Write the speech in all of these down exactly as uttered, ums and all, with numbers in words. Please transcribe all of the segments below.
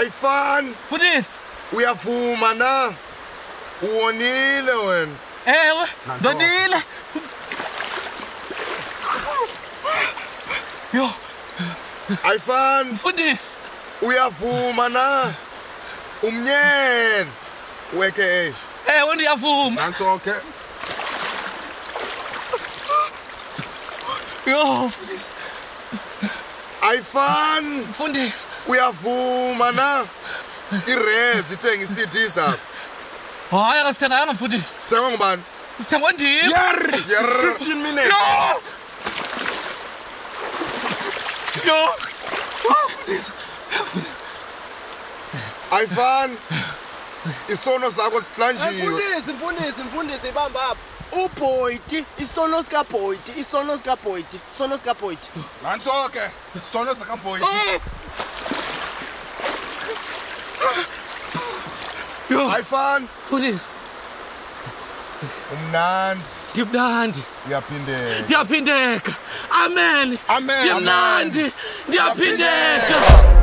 Ayifani. Mfundisi. Uyavuma na. Uwonile wena. Ewe, ndonile. Yo. Ayifani. Mfundisi. Uyavuma na. Umnyeni. Weke. Ewe ndiyavuma. Nansi okay. Yo, mfundisi. Ayifani. Mfundisi. Uyavuma na. Irezi ithenga i-C D zakho. Hayi akasithenganga mfundisi. Sithengwa ngubani? Sithengwa ndim. Yer. fifteen minutes. Yo. Yo. Oh, mfundisi. Ayifani. Isono sakho sihlanjiwe. Mfundisi, mfundisi, mfundisi ibamba apha. uBoyti, isono sika Boyti, isono sika Boyti, isono sika Boyti. Nansi okay. Isono sakaBoyti. Yo. Ayifani. Mfundisi. Umnandi. Ndimnandi. Uyaphindeka. Ndiyaphindeka. Amen. Amen. Ndimnandi. Ndiyaphindeka.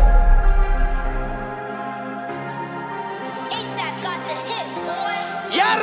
A$AP got the hit, boy. Yar!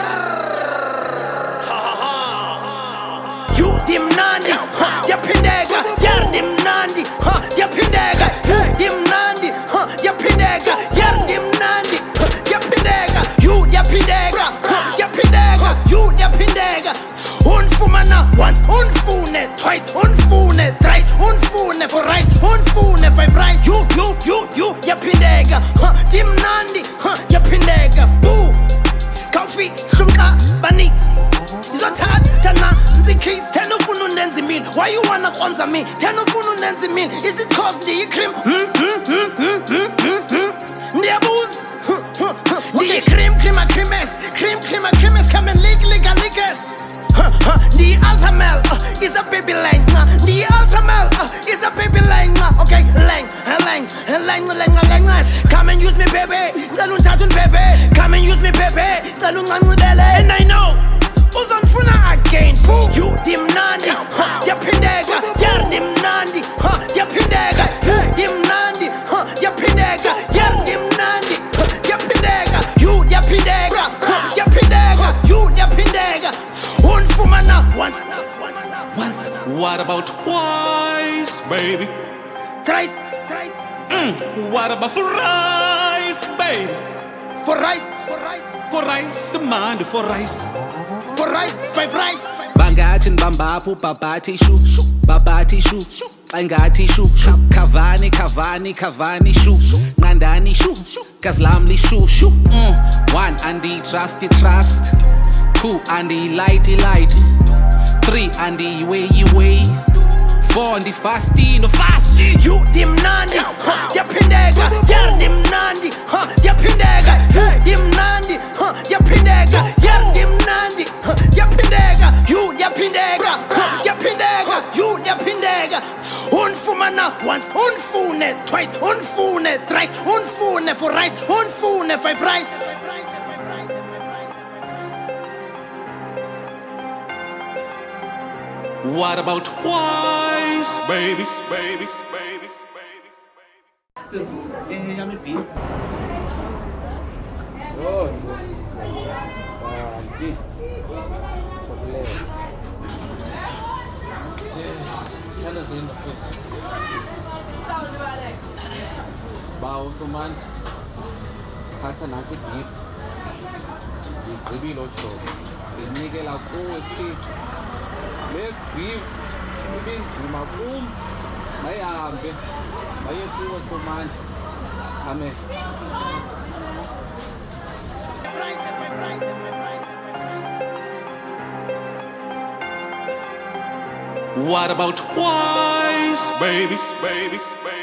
You dimnandi, ha, yaphindeka. Yar dimnandi, ha, yaphindeka. You dimnandi, ha, yaphindeka. Yar dimnandi, ha, yaphindeka. You yaphindeka, ha, yaphindeka. You yaphindeka. Unfumana once, unfune twice, unfune thrice, unfune for rice, unfune five rice. You, you, you, you yaphindeka. Ha, dimnandi, ha, yaphindeka. Boo. Coffee, shumka, banis. Izothatha na nzikhisi thena ufuna unenza imini. Why you wanna konza me? Thena ufuna unenza imini. Is it cause ndiyi-cream? Hmm, hmm, hmm, hmm, hmm, hmm, hmm. Ndiyabuza. Ndiyi-cream, creamer, creamers. Cream, creamer, creamers. Come and lick, lick, lick us. Ndiyi-Ultramel, uh, is a baby line. Ndiyi-Ultramel, uh, is a baby line. Okay, line, line, line, line, line, line. Come and use me, baby. Cela ungithatha baby. Come and use me, baby. Cela ungincibele. And I know. Uzanifuna again, boo. You dimnandi, ha, yaphindeka. Yar dimnandi, ha, yaphindeka. You dimnandi, ha, yaphindeka. Yar dimnandi, ha, yaphindeka. You yaphindeka, ha, yaphindeka. You yaphindeka. Unfumana once, once. What about twice, baby? Thrice, Mm. What about for rice, baby? for rice, for rice, For rice, man, for rice. for rice, five rice. Bangathi nibambapho babhathi shu babhathi shu bangathi shu Cavani Cavani Cavani shu Nqandani shu Gazlamli shu shu mm. One andi trusty trust. Two andi lighty light. Three andi way way. Four andi fasty no fasty. You dimnandi, ha, yaphindeka. Yar dimnandi, ha, yaphindeka. You dimnandi, ha, yaphindeka. Yar dimnandi, ha, yaphindeka. You yaphindeka, ha, yaphindeka. You yaphindeka. Unfumana once, unfune twice, unfune thrice, unfune for rice, unfune five rice. What about twice, baby? Baby, baby, baby. Bawo somandla thatha nansi beef ngigqibile ohlobo ndinikela kuwe Thixo le beef ibinzima kum mayihambe maye kuwe somandla amen. What about twice, baby? Baby, baby.